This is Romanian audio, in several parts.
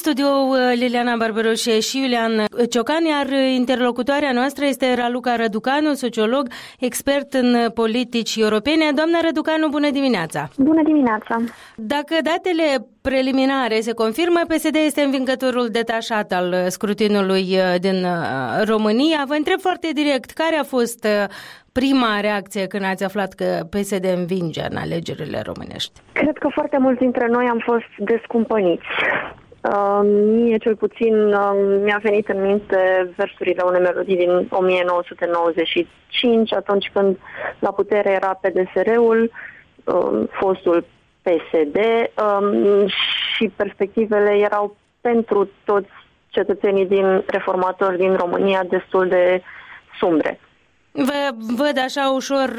studio Liliana Barbaroșe și Iulian Ciocan, iar interlocutoarea noastră este Raluca Răducanu, sociolog, expert în politici europene. Doamna Răducanu, bună dimineața! Bună dimineața! Dacă datele preliminare se confirmă, PSD este învingătorul detașat al scrutinului din România. Vă întreb foarte direct, care a fost prima reacție când ați aflat că PSD învinge în alegerile românești? Cred că foarte mulți dintre noi am fost descumpăniți. Mie cel puțin mi-a venit în minte versurile unei melodii din 1995, atunci când la putere era PDSR-ul, fostul PSD, și perspectivele erau pentru toți cetățenii reformatori din România destul de sumbre. Vă văd așa ușor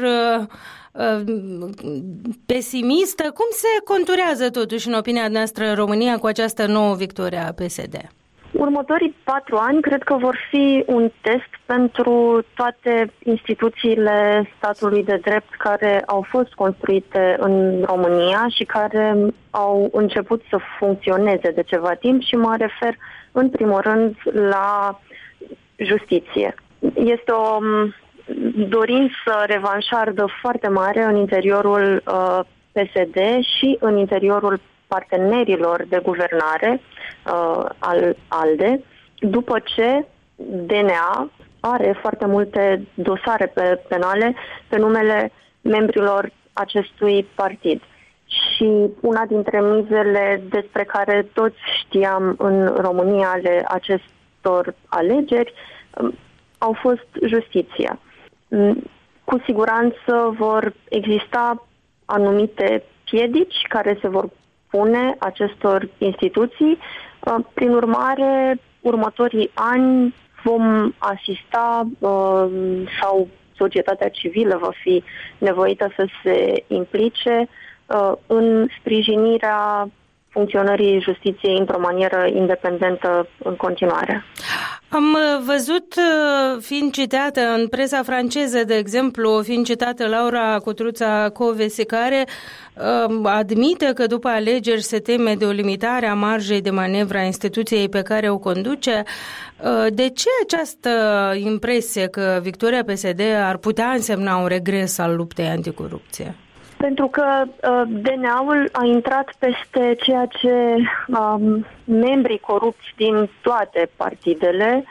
pesimistă. Cum se conturează totuși în opinia noastră România cu această nouă victorie a PSD? Următorii 4 ani cred că vor fi un test pentru toate instituțiile statului de drept care au fost construite în România și care au început să funcționeze de ceva timp, și mă refer în primul rând la justiție. Este o dorință revanșardă foarte mare în interiorul PSD și în interiorul partenerilor de guvernare al ALDE, după ce DNA are foarte multe dosare penale pe numele membrilor acestui partid. Și una dintre mizele despre care toți știam în România ale acestor alegeri au fost justiția. Cu siguranță vor exista anumite piedici care se vor pune acestor instituții. Prin urmare, următorii ani vom asista sau societatea civilă va fi nevoită să se implice în sprijinirea funcționării justiției într-o manieră independentă în continuare. Am văzut, fiind citată în presa franceză, de exemplu, fiind citată Laura Cotruța-Kövesi, care admite că după alegeri se teme de o limitare a marjei de manevră a instituției pe care o conduce. De ce această impresie că victoria PSD ar putea însemna un regres al luptei anticorupție? Pentru că DNA-ul a intrat peste ceea ce membrii corupți din toate partidele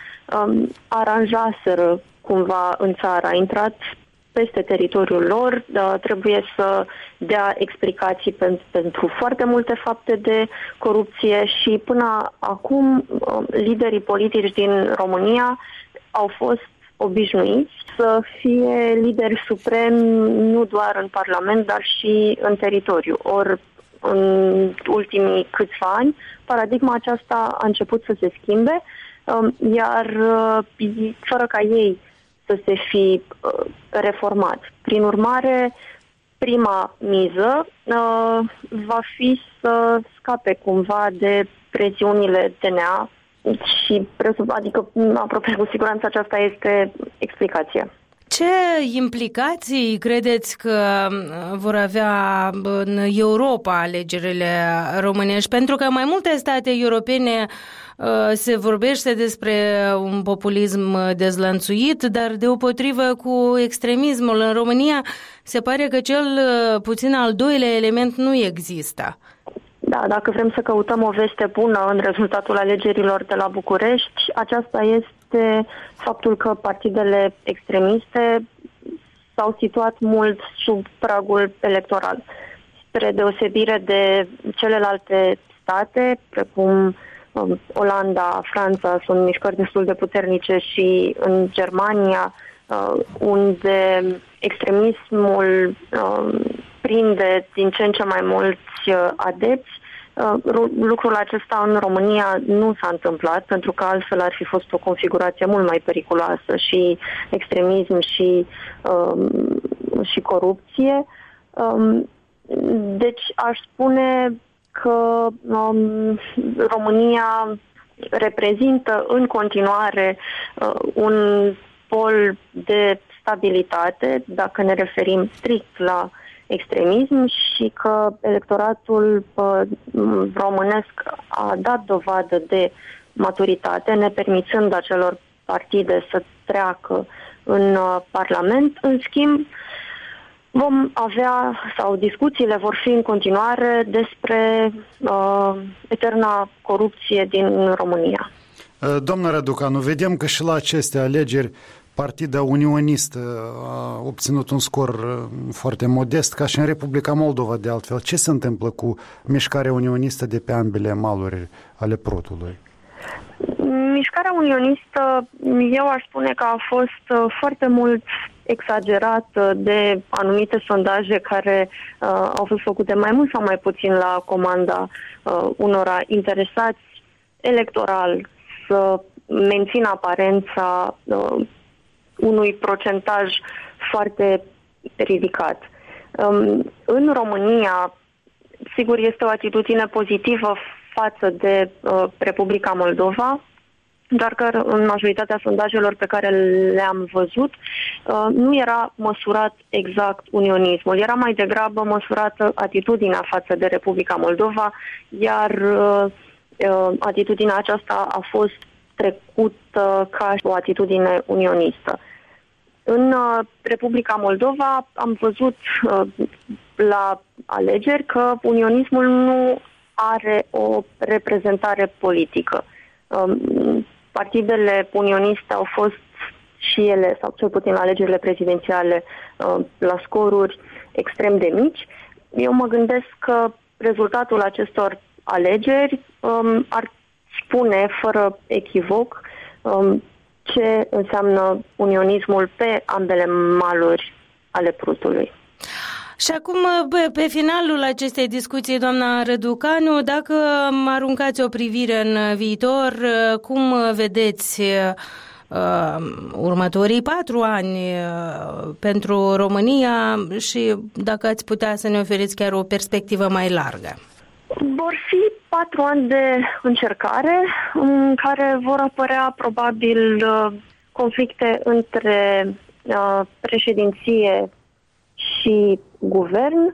aranjaseră cumva în țară. A intrat peste teritoriul lor, trebuie să dea explicații pentru foarte multe fapte de corupție și până acum liderii politici din România au fost obișnuiți să fie lideri supremi nu doar în Parlament, dar și în teritoriu. Ori în ultimii câțiva ani, paradigma aceasta a început să se schimbe, iar fără ca ei să se fi reformat. Prin urmare, prima miză va fi să scape cumva de presiunile DNA și adică aproape cu siguranță aceasta este explicația. Ce implicații credeți că vor avea în Europa alegerile românești? Pentru că mai multe state europene se vorbește despre un populism dezlănțuit, dar deopotrivă cu extremismul în România se pare că cel puțin al doilea element nu există. Da, dacă vrem să căutăm o veste bună în rezultatul alegerilor de la București, aceasta este faptul că partidele extremiste s-au situat mult sub pragul electoral. Spre deosebire de celelalte state, precum Olanda, Franța, sunt mișcări destul de puternice, și în Germania, unde extremismul prinde din ce în ce mai mulți adepți, lucrul acesta în România nu s-a întâmplat, pentru că altfel ar fi fost o configurație mult mai periculoasă, și extremism și corupție. Deci aș spune că România reprezintă în continuare un pol de stabilitate, dacă ne referim strict la extremism și că electoratul românesc a dat dovadă de maturitate, nepermițând acelor partide să treacă în Parlament. În schimb, vom avea, sau discuțiile vor fi în continuare despre eterna corupție din România. Doamna Răducanu, vedem că și la aceste alegeri Partida Unionistă a obținut un scor foarte modest, ca și în Republica Moldova de altfel. Ce se întâmplă cu mișcarea unionistă de pe ambele maluri ale Prutului? Mișcarea unionistă, eu aș spune că a fost foarte mult exagerată de anumite sondaje care au fost făcute mai mult sau mai puțin la comanda unora interesați electoral să mențină aparența unui procentaj foarte ridicat. În România, sigur, este o atitudine pozitivă față de Republica Moldova, doar că în majoritatea sondajelor pe care le-am văzut nu era măsurat exact unionismul, era mai degrabă măsurată atitudinea față de Republica Moldova, iar atitudinea aceasta a fost trecută ca o atitudine unionistă. În Republica Moldova am văzut la alegeri că unionismul nu are o reprezentare politică. Partidele unioniste au fost și ele, sau cel puțin la alegerile prezidențiale, la scoruri extrem de mici. Eu mă gândesc că rezultatul acestor alegeri ar spune fără echivoc ce înseamnă unionismul pe ambele maluri ale Prutului. Și acum, pe finalul acestei discuții, doamna Răducanu, dacă aruncați o privire în viitor, cum vedeți următorii 4 ani pentru România și dacă ați putea să ne oferiți chiar o perspectivă mai largă? Vor fi 4 ani de încercare în care vor apărea probabil conflicte între președinție și guvern,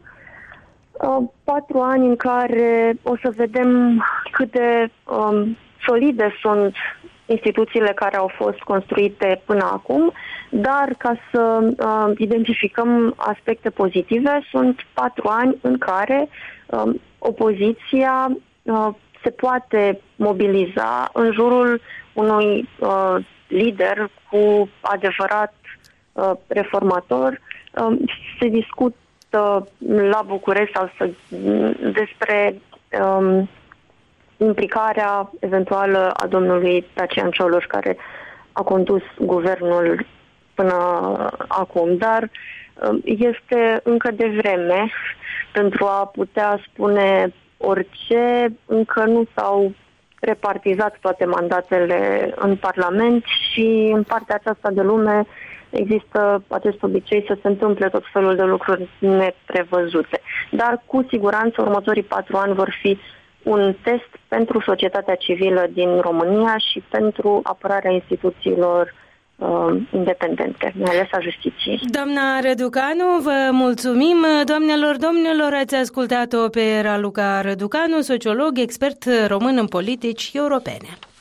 4 ani în care o să vedem cât de solide sunt instituțiile care au fost construite până acum, dar ca să identificăm aspecte pozitive, sunt 4 ani în care opoziția se poate mobiliza în jurul unui lider cu adevărat reformator. Se discută la București despre implicarea eventuală a domnului Dacian Cioloș, care a condus guvernul până acum, dar este încă devreme pentru a putea spune orice. Încă nu s-au repartizat toate mandatele în Parlament și în partea aceasta de lume există acest obicei să se întâmple tot felul de lucruri neprevăzute. Dar cu siguranță următorii 4 ani vor fi un test pentru societatea civilă din România și pentru apărarea instituțiilor independente, mai ales a justiției. Doamna Răducanu, vă mulțumim. Doamnelor, domnilor, ați ascultat-o pe Raluca Răducanu, sociolog, expert român în politici europene.